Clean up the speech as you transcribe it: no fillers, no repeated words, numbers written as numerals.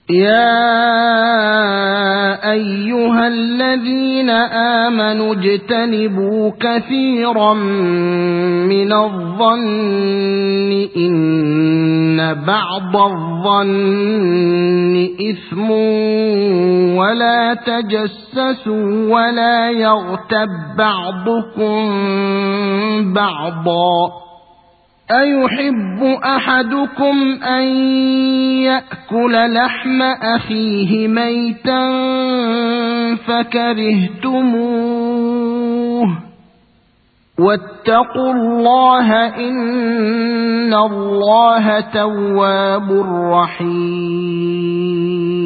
يا أيها الذين آمنوا اجتنبوا كثيرا من الظن إن بعض الظن إثم ولا تجسسوا ولا يغتب بعضكم بعضا أيحب أحدكم أن يأكل لحم أخيه ميتا فكرهتموه واتقوا الله إن الله تواب رحيم